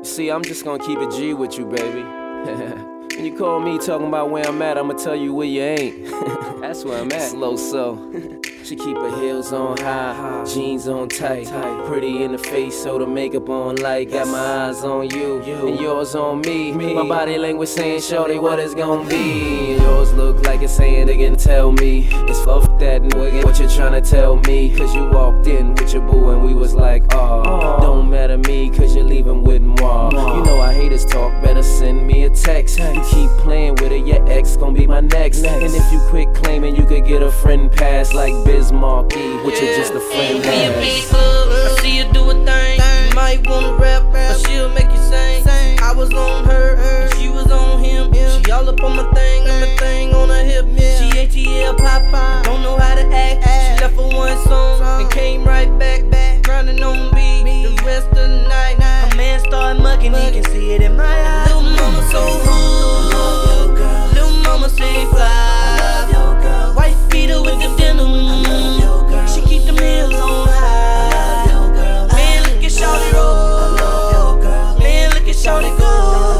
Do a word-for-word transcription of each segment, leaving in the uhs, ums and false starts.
See, I'm just gonna keep it G with you, baby. When you call me talking about where I'm at, I'ma tell you where you ain't. That's where I'm at. Slow so. She keep her heels on high, jeans on tight, pretty in the face, so the makeup on light. Got my eyes on you, and yours on me. My body language saying, shorty, what it's gonna be. Yours look like it's saying they can tell me. It's fuck that nigga, what you tryna tell me. Cause you walked in with your boo and we was like, oh, don't matter me, cause you're leaving with moi. You know I hate this talk, better send me a text. You keep playing with it, your ex gon' be my next. And if you quit claiming you could get a friend pass like Bismarcky, which is just a friend pass. In a big club, I see you do a thing. You might wanna rap, but she'll make you sing. I was on her, and she was on him. She all up on my thing, and my thing on her hip. She A T L Popeye, don't know how to act. She left for one song, and came right back, grinding on me the rest of the night. Her man started mugging, he can see it in my eyes. Little mama so hood, little mama say fly. White beater with the denim. She keep them heels on high. Man, look at shawty roll. Man, look at shawty go.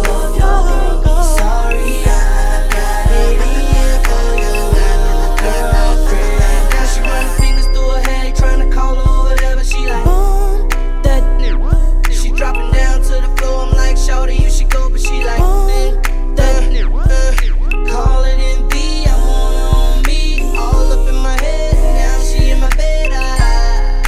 Sorry, I got it in for your girlfriend. Now she running fingers through her hair, trying to call her whatever. She like, boom, that nigga. She dropping down to the floor. I'm like, shawty, you should go, but she like, boom, that nigga. Call it in B, I want her on me. All up in my head, now she in my bed. I,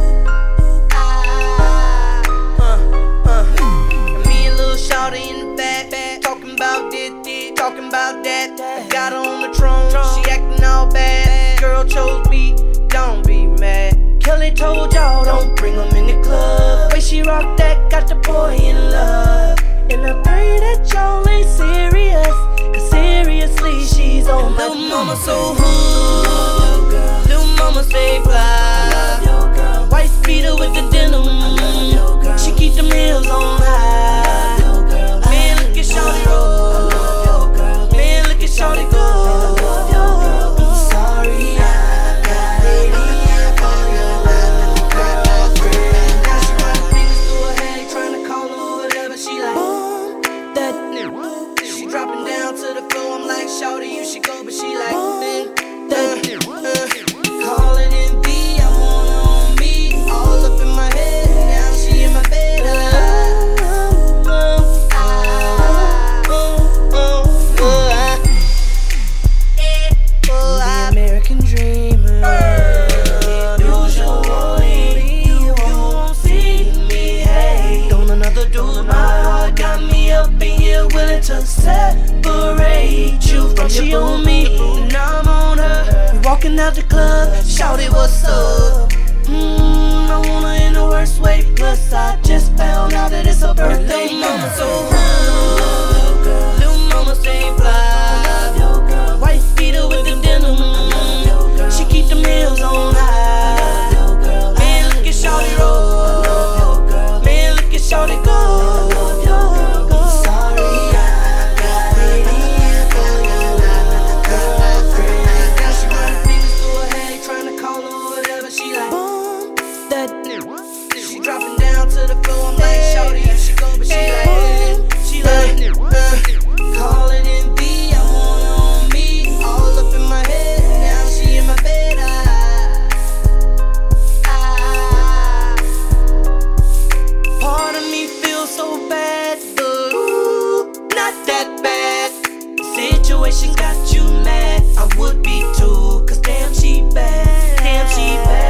I, uh, uh. And me and little shawty in the back, back, talking about this, this, talking about that. I got her on the throne, she acting all bad. Girl chose me, don't be mad. Kelly told y'all don't bring them in the club. Way she rock that, got the boy in love. And I pray that y'all ain't serious, cause seriously she's on my little mama so hood, little mama say fly. White beater with the denim. She keep them heels on high. Man, look at shawty roll. Man, look at shawty go. Sorry, I got it in for your girlfriend. Now she running fingers through her hair, trying to call her whatever. She like, boom, that nigga. She dropping down to the floor. I'm like, shawty, you should go, but she like, man, that nigga. Call it in B, I want her on me. All up in my head, now she in my bed. The American dreamer. Usually, you won't see me. Hey, don't another dude. My heart got me up in here, willing to separate you from she on me. Now I'm on her. We walking out the club. Shouted, what's up? Mmm, I want her in the worst way. Plus, I just found out that it's her birthday. Little mama so hood, little mama say fly. White beater with the denim. She keep them heels on high. Man, look at shawty roll. Man, look at shawty go. She dropping down to the floor. I'm like, shawty, you should go, but she like, she like, uh, call it in B, I want her on me. All up in my head, now she in my bed. I, I, part of me feels so bad, but ooh, not that bad. The situation got you mad, I would be too, cause damn she bad, damn she bad.